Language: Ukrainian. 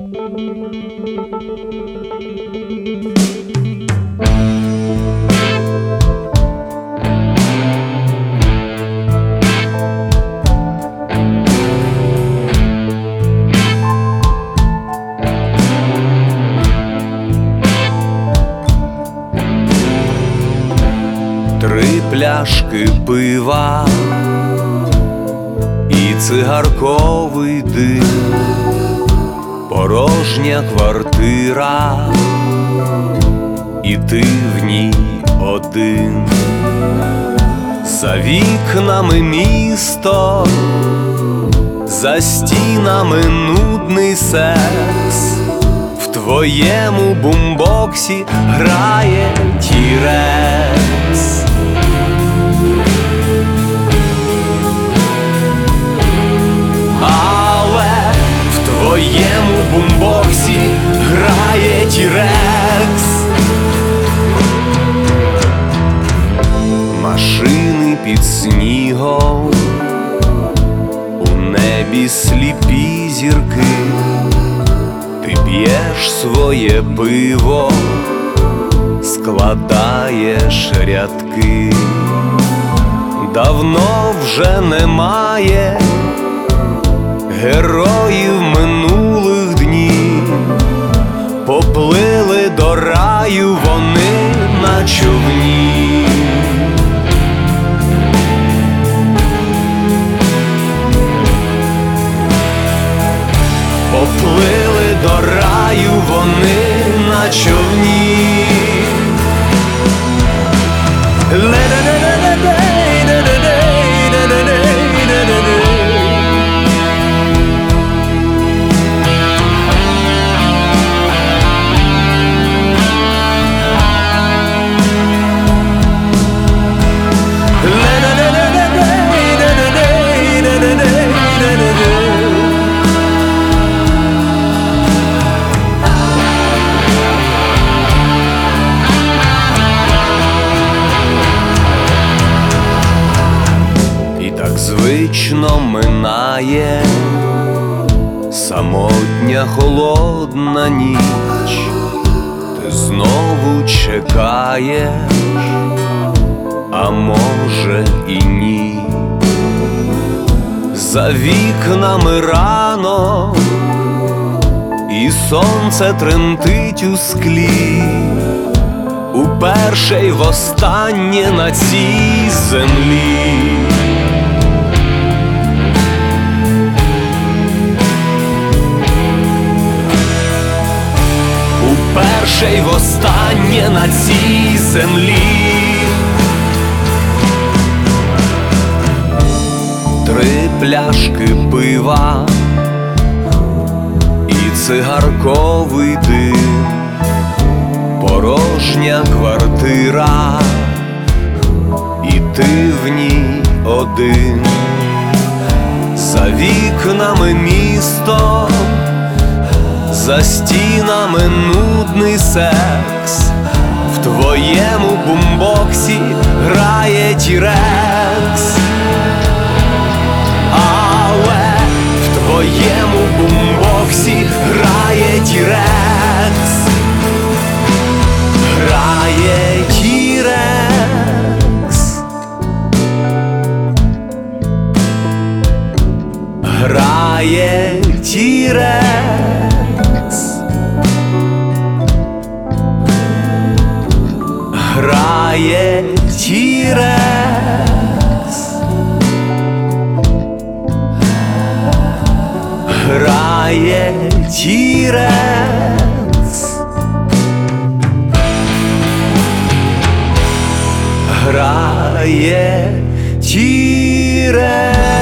Три пляшки пива і цигарковий дим, порожня квартира, і ти в ній один. За вікнами місто, за стінами нудний секс. В твоєму бумбоксі грає Тірекс. Але в твоєму бумбоксі грає Тірекс. Машини під снігом, у небі сліпі зірки. Ти п'єш своє пиво, складаєш рядки. Давно вже немає героїв минулих днів. Поплили до раю вони на човні. Поплили до раю вони на човні. Звично минає самотня холодна ніч. Ти знову чекаєш, а може і ні. За вікнами рано, і сонце тремтить у склі. Уперше й востаннє на цій землі. Перше й востаннє на цій землі. Три пляшки пива і цигарковий дим, порожня квартира, і ти в ній один. За вікнами місто, за стінами нудний секс. В твоєму бумбоксі грає Тірекс. Але в твоєму бумбоксі грає Тірекс. Грає Тірекс. Грає Тірекс. Грає Тірекс. Грає Тірекс. Грає Тірекс.